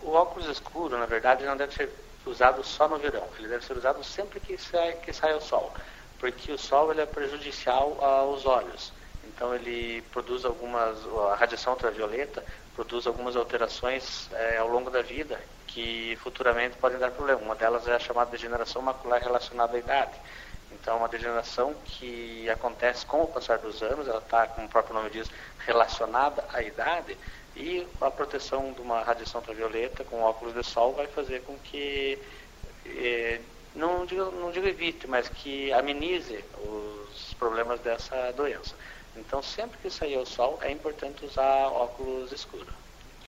O óculos escuro, na verdade, não deve ser usado só no verão. Ele deve ser usado sempre que sai o sol, porque o sol ele é prejudicial aos olhos. Então ele produz a radiação ultravioleta produz algumas alterações ao longo da vida que futuramente podem dar problema. Uma delas é a chamada degeneração macular relacionada à idade. Então, uma degeneração que acontece com o passar dos anos, ela está, como o próprio nome diz, relacionada à idade, e a proteção de uma radiação ultravioleta com óculos de sol vai fazer com que, não digo evite, mas que amenize os problemas dessa doença. Então, sempre que sair ao sol, é importante usar óculos escuros.